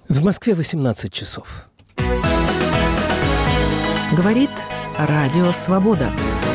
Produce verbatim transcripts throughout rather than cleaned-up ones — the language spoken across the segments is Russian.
В Москве восемнадцать часов. Говорит Радио Свобода.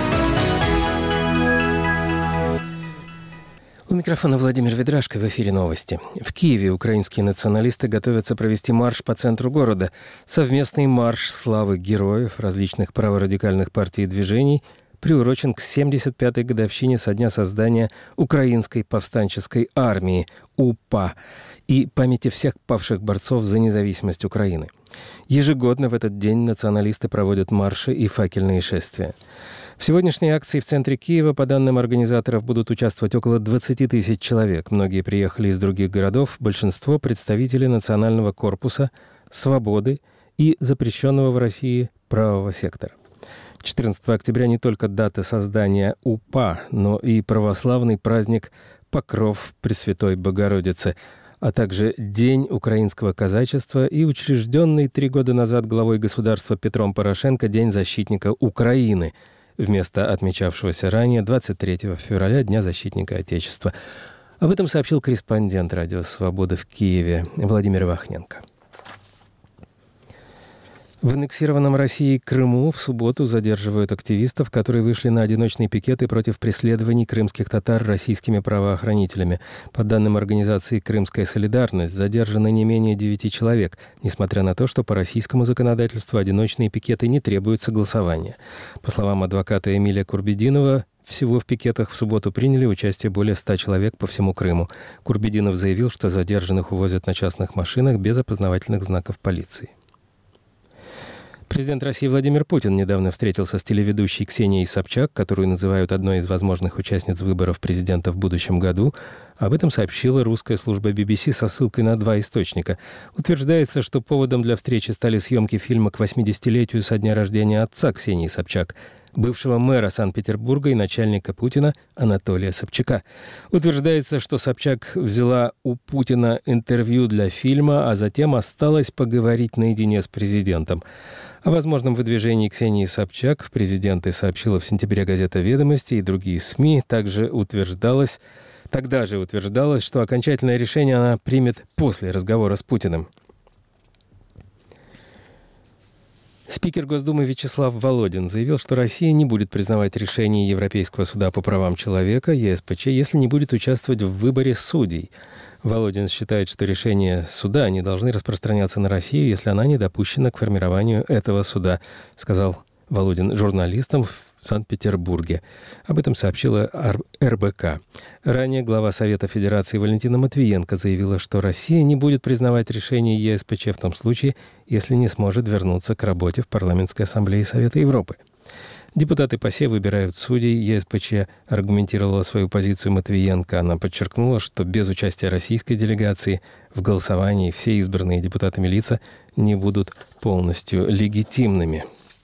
У микрофона Владимир Ведрашко, в эфире новости. В Киеве украинские националисты готовятся провести марш по центру города. Совместный марш славы героев различных праворадикальных партий и движений приурочен к семьдесят пятой годовщине со дня создания Украинской повстанческой армии УПА и памяти всех павших борцов за независимость Украины. Ежегодно в этот день националисты проводят марши и факельные шествия. В сегодняшней акции в центре Киева, по данным организаторов, будут участвовать около двадцати тысяч человек. Многие приехали из других городов, большинство – представители Национального корпуса, Свободы и запрещенного в России правого сектора. четырнадцатого октября не только дата создания УПА, но и православный праздник Покров Пресвятой Богородицы, а также День украинского казачества и учрежденный три года назад главой государства Петром Порошенко День защитника Украины, вместо отмечавшегося ранее двадцать третьего февраля Дня защитника Отечества. Об этом сообщил корреспондент Радио Свобода в Киеве Владимир Вахненко. В аннексированном Россией Крыму в субботу задерживают активистов, которые вышли на одиночные пикеты против преследований крымских татар российскими правоохранителями. По данным организации «Крымская солидарность», задержано не менее девяти человек, несмотря на то, что по российскому законодательству одиночные пикеты не требуют согласования. По словам адвоката Эмилия Курбединова, всего в пикетах в субботу приняли участие более ста человек по всему Крыму. Курбединов заявил, что задержанных увозят на частных машинах без опознавательных знаков полиции. Президент России Владимир Путин недавно встретился с телеведущей Ксенией Собчак, которую называют одной из возможных участниц выборов президента в будущем году. Об этом сообщила русская служба би би си со ссылкой на два источника. Утверждается, что поводом для встречи стали съемки фильма к восьмидесятилетию со дня рождения отца Ксении Собчак, бывшего мэра Санкт-Петербурга и начальника Путина Анатолия Собчака. Утверждается, что Собчак взяла у Путина интервью для фильма, а затем осталась поговорить наедине с президентом. О возможном выдвижении Ксении Собчак в президенты сообщила в сентябре газета «Ведомости» и другие СМИ. Также утверждалось, тогда же утверждалось, что окончательное решение она примет после разговора с Путиным. Спикер Госдумы Вячеслав Володин заявил, что Россия не будет признавать решение Европейского суда по правам человека, е эс пэ че, если не будет участвовать в выборе судей. Володин считает, что решения суда не должны распространяться на Россию, если она не допущена к формированию этого суда, сказал Володин журналистам в Санкт-Петербурге. Об этом сообщила эр бэ ка. Ранее глава Совета Федерации Валентина Матвиенко заявила, что Россия не будет признавать решение е эс пэ че в том случае, если не сможет вернуться к работе в Парламентской ассамблее Совета Европы. Депутаты ПАСЕ выбирают судей. е эс пэ че аргументировала свою позицию Матвиенко. Она подчеркнула, что без участия российской делегации в голосовании все избранные депутатами лица не будут полностью легитимными.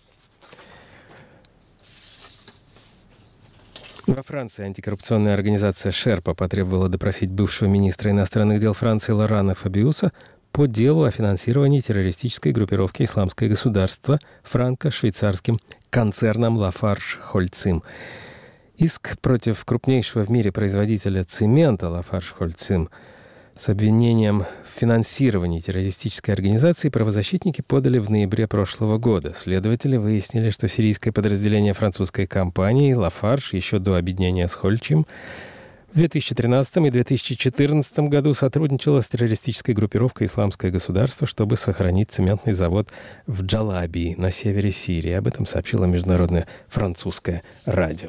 Во Франции антикоррупционная организация «Шерпа» потребовала допросить бывшего министра иностранных дел Франции Лорана Фабиуса по делу о финансировании террористической группировки «Исламское государство» франко-швейцарским концерном «Лафарж Хольцим». Иск против крупнейшего в мире производителя цемента «Лафарж Хольцим» с обвинением в финансировании террористической организации правозащитники подали в ноябре прошлого года. Следователи выяснили, что сирийское подразделение французской компании «Лафарж» еще до объединения с Хольцим в две тысячи тринадцатом и две тысячи четырнадцатом году сотрудничало с террористической группировкой «Исламское государство», чтобы сохранить цементный завод в Джалабии на севере Сирии. Об этом сообщило международное французское радио.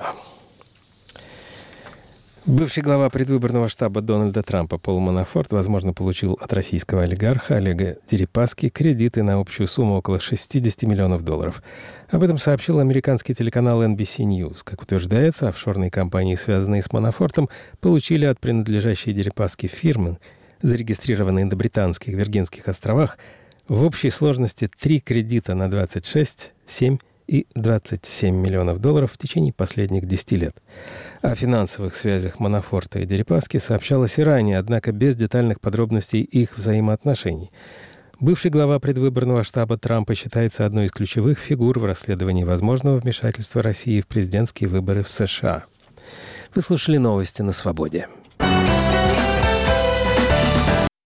Бывший глава предвыборного штаба Дональда Трампа Пол Манафорт, возможно, получил от российского олигарха Олега Дерипаски кредиты на общую сумму около шестьдесят миллионов долларов. Об этом сообщил американский телеканал эн би си News. Как утверждается, офшорные компании, связанные с Манафортом, получили от принадлежащей Дерипаски фирмы, зарегистрированные на Британских Виргинских островах, в общей сложности три кредита на двадцать шесть, семь и двадцать семь миллионов долларов в течение последних десяти лет. О финансовых связях Манафорта и Дерипаски сообщалось и ранее, однако без детальных подробностей их взаимоотношений. Бывший глава предвыборного штаба Трампа считается одной из ключевых фигур в расследовании возможного вмешательства России в президентские выборы в США. Вы слушали новости на Свободе.